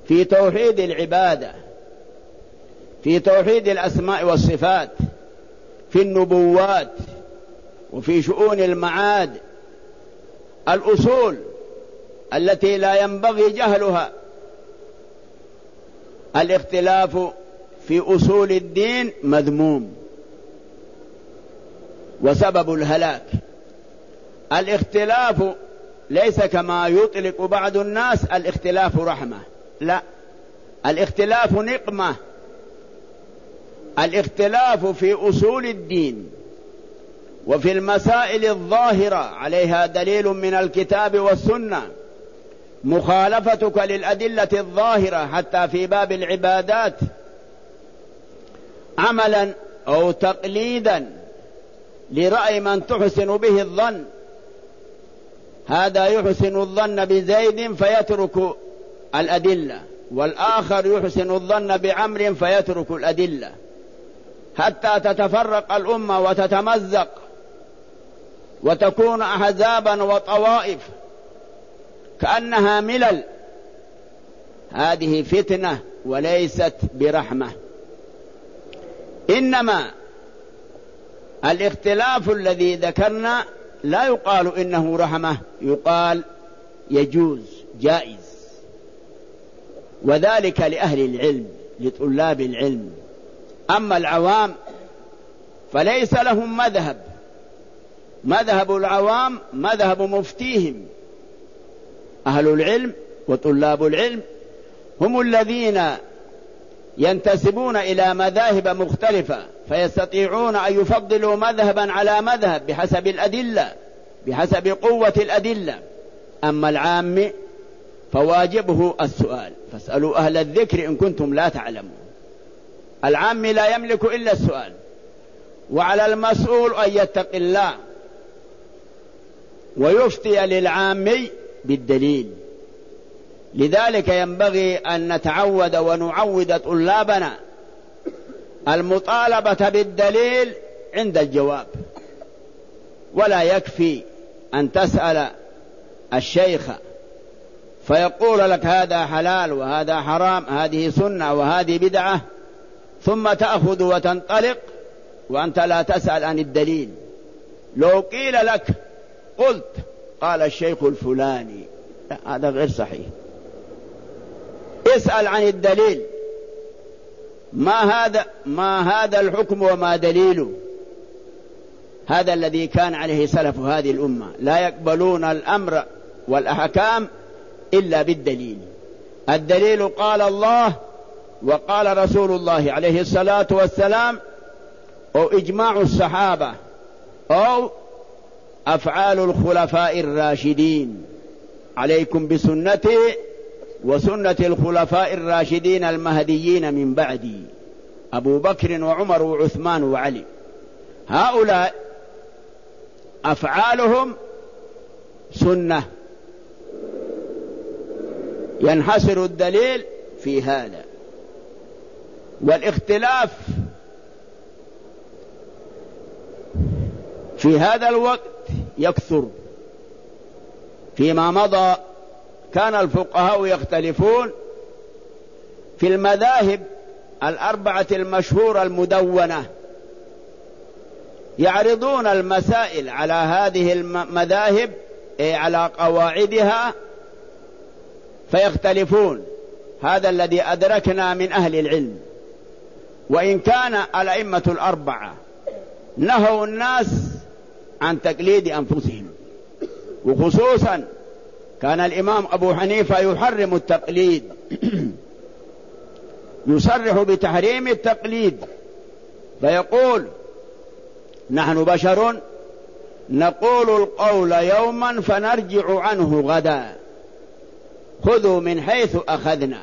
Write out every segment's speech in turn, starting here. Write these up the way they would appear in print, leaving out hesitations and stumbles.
في توحيد العبادة، في توحيد الأسماء والصفات، في النبوات، وفي شؤون المعاد، الأصول التي لا ينبغي جهلها. الاختلاف في أصول الدين مذموم وسبب الهلاك. الاختلاف ليس كما يطلق بعض الناس الاختلاف رحمة، لا، الاختلاف نقمة. الاختلاف في أصول الدين وفي المسائل الظاهرة عليها دليل من الكتاب والسنة، مخالفتك للأدلة الظاهرة حتى في باب العبادات عملا أو تقليدا لرأي من تحسن به الظن، هذا يحسن الظن بزيد فيترك الأدلة، والآخر يحسن الظن بعمر فيترك الأدلة، حتى تتفرق الأمة وتتمزق وتكون أحزابا وطوائف كأنها ملل. هذه فتنة وليست برحمة. إنما الاختلاف الذي ذكرنا لا يقال إنه رحمة، يقال يجوز، جائز، وذلك لأهل العلم، لطلاب العلم. أما العوام فليس لهم مذهب، مذهب العوام مذهب مفتيهم. أهل العلم وطلاب العلم هم الذين ينتسبون إلى مذاهب مختلفة، فيستطيعون أن يفضلوا مذهبا على مذهب بحسب الأدلة، بحسب قوة الأدلة. أما العام فواجبه السؤال، فاسألوا أهل الذكر إن كنتم لا تعلمون. العام لا يملك إلا السؤال، وعلى المسؤول أن يتقي الله ويفتي للعامي بالدليل. لذلك ينبغي أن نتعود ونعود طلابنا المطالبة بالدليل عند الجواب، ولا يكفي أن تسأل الشيخ فيقول لك هذا حلال وهذا حرام، هذه سنة وهذه بدعة، ثم تأخذ وتنطلق وأنت لا تسأل عن الدليل. لو قيل لك قلت قال الشيخ الفلاني، لا، هذا غير صحيح. اسأل عن الدليل، ما هذا الحكم وما دليله. هذا الذي كان عليه سلف هذه الأمة، لا يقبلون الأمر والأحكام إلا بالدليل. الدليل قال الله وقال رسول الله عليه الصلاة والسلام، أو إجماع الصحابة، أو أفعال الخلفاء الراشدين. عليكم بسنتي وسنة الخلفاء الراشدين المهديين من بعدي، أبو بكر وعمر وعثمان وعلي. هؤلاء أفعالهم سنة، ينحصر الدليل في هذا. والاختلاف في هذا الوقت يكثر. فيما مضى كان الفقهاء يختلفون في المذاهب الأربعة المشهورة المدونة، يعرضون المسائل على هذه المذاهب على قواعدها فيختلفون. هذا الذي أدركنا من أهل العلم. وإن كان الأئمة الأربعة نهوا الناس عن تقليد أنفسهم، وخصوصا كان الإمام أبو حنيفة يحرم التقليد، يصرح بتحريم التقليد، فيقول نحن بشر نقول القول يوما فنرجع عنه غدا، خذوا من حيث أخذنا.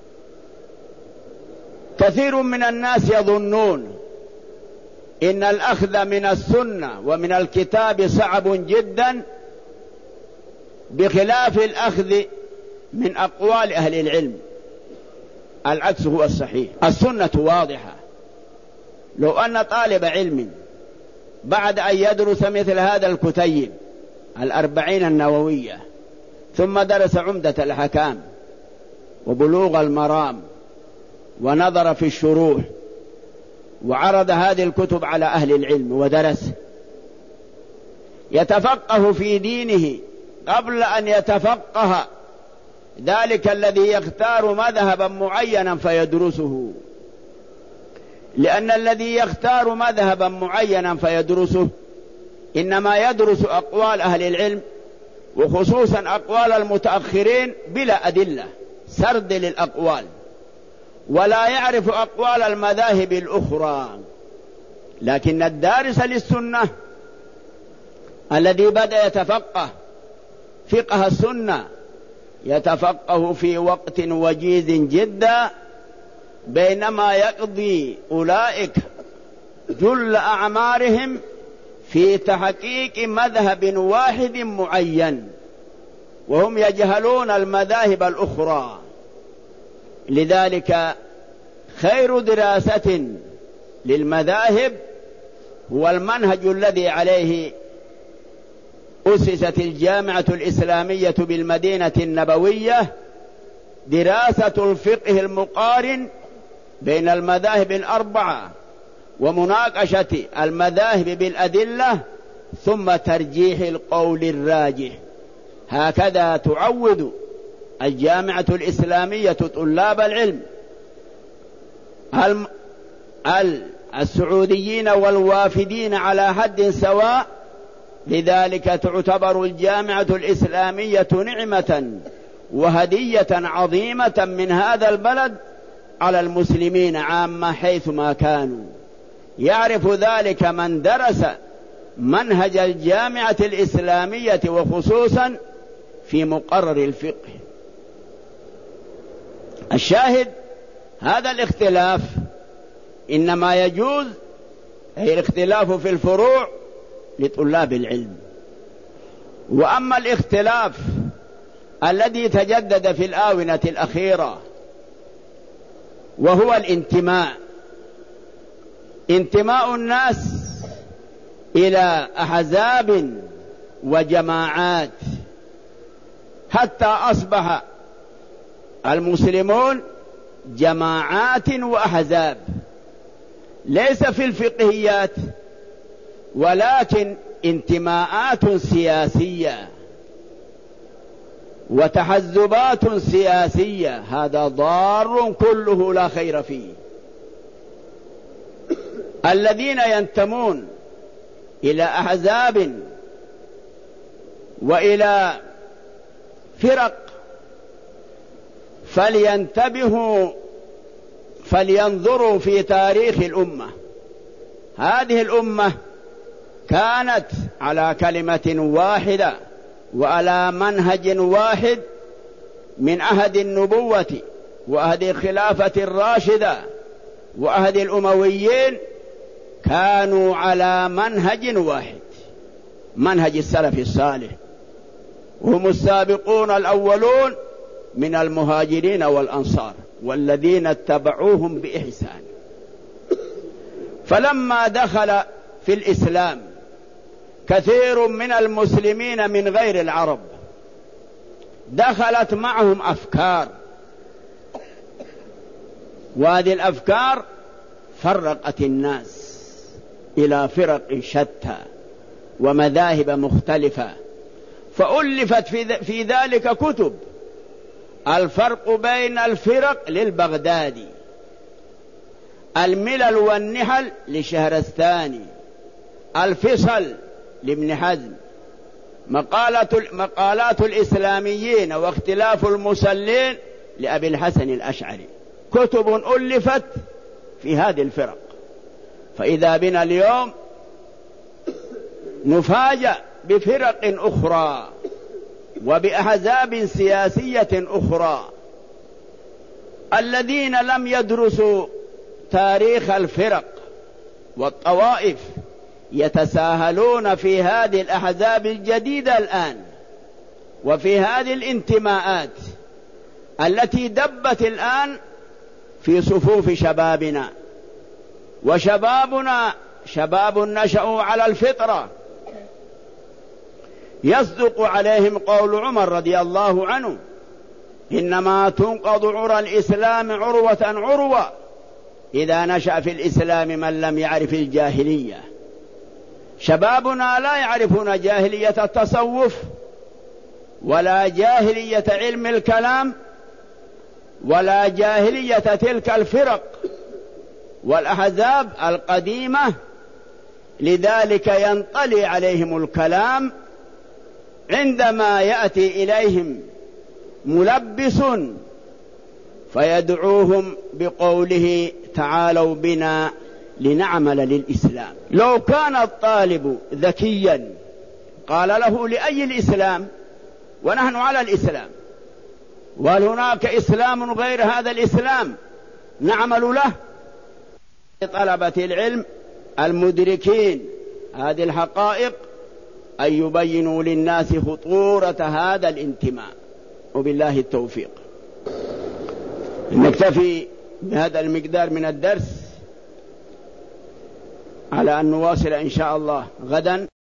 كثير من الناس يظنون إن الأخذ من السنة ومن الكتاب صعب جدا، بخلاف الأخذ من أقوال أهل العلم. العكس هو الصحيح. السنة واضحة. لو أن طالب علم بعد أن يدرس مثل هذا الكتيب 40 النووية، ثم درس عمدة الأحكام، وبلوغ المرام، ونظر في الشروح، وعرض هذه الكتب على أهل العلم ودرس، يتفقه في دينه قبل أن يتفقه ذلك الذي يختار مذهبا معينا فيدرسه، لأن الذي يختار مذهبا معينا فيدرسه إنما يدرس أقوال أهل العلم، وخصوصا أقوال المتأخرين بلا أدلة، سرد للأقوال، ولا يعرف أقوال المذاهب الأخرى. لكن الدارس للسنة الذي بدأ يتفقه فقه السنة يتفقه في وقت وجيز جدا، بينما يقضي أولئك جل أعمارهم في تحقيق مذهب واحد معين، وهم يجهلون المذاهب الأخرى. لذلك خير دراسة للمذاهب هو المنهج الذي عليه أسست الجامعة الإسلامية بالمدينة النبوية، دراسة الفقه المقارن بين المذاهب الأربعة، ومناقشة المذاهب بالأدلة، ثم ترجيح القول الراجح. هكذا تعود الجامعة الإسلامية طلاب العلم السعوديين والوافدين على حد سواء. لذلك تعتبر الجامعة الإسلامية نعمة وهدية عظيمة من هذا البلد على المسلمين عامة حيثما كانوا. يعرف ذلك من درس منهج الجامعة الإسلامية، وخصوصا في مقرر الفقه. الشاهد هذا الاختلاف إنما يجوز، أي الاختلاف في الفروع لطلاب العلم. وأما الاختلاف الذي تجدد في الآونة الأخيرة وهو انتماء الناس إلى أحزاب وجماعات، حتى أصبح المسلمون جماعات وأحزاب، ليس في الفقهيات ولكن انتماءات سياسية وتحزبات سياسية. هذا ضار كله لا خير فيه. الذين ينتمون إلى أحزاب وإلى فرق فلينتبهوا، فلينظروا في تاريخ الأمة. هذه الأمة كانت على كلمة واحدة وعلى منهج واحد من عهد النبوة وعهد الخلافة الراشدة وعهد الأمويين، كانوا على منهج واحد، منهج السلف الصالح، هم السابقون الأولون من المهاجرين والأنصار والذين اتبعوهم بإحسان. فلما دخل في الإسلام كثير من المسلمين من غير العرب، دخلت معهم أفكار، وهذه الأفكار فرقت الناس إلى فرق شتى ومذاهب مختلفة، فألفت في ذلك كتب. الفرق بين الفرق للبغدادي، الملل والنحل لشهرستاني، الفصل لابن حزم، مقالات الإسلاميين واختلاف المسلين لأبي الحسن الأشعري. كتب ألفت في هذه الفرق. فإذا بنا اليوم نفاجأ بفرق أخرى وبأحزاب سياسية أخرى. الذين لم يدرسوا تاريخ الفرق والطوائف يتساهلون في هذه الأحزاب الجديدة الآن، وفي هذه الانتماءات التي دبت الآن في صفوف شبابنا. وشبابنا شباب نشأوا على الفطرة، يصدق عليهم قول عمر رضي الله عنه: إنما تنقض عرى الإسلام عروة عروة إذا نشأ في الإسلام من لم يعرف الجاهلية. شبابنا لا يعرفون جاهلية التصوف ولا جاهلية علم الكلام ولا جاهلية تلك الفرق والأحزاب القديمة، لذلك ينطلي عليهم الكلام عندما يأتي إليهم ملبس فيدعوهم بقوله تعالوا بنا لنعمل للإسلام. لو كان الطالب ذكيا قال له لأي الإسلام ونحن على الإسلام، وهل هناك إسلام غير هذا الإسلام نعمل له؟ طلبة العلم المدركين هذه الحقائق أن يبينوا للناس خطورة هذا الانتماء، وبالله التوفيق. نكتفي بهذا المقدار من الدرس على أن نواصل إن شاء الله غدا.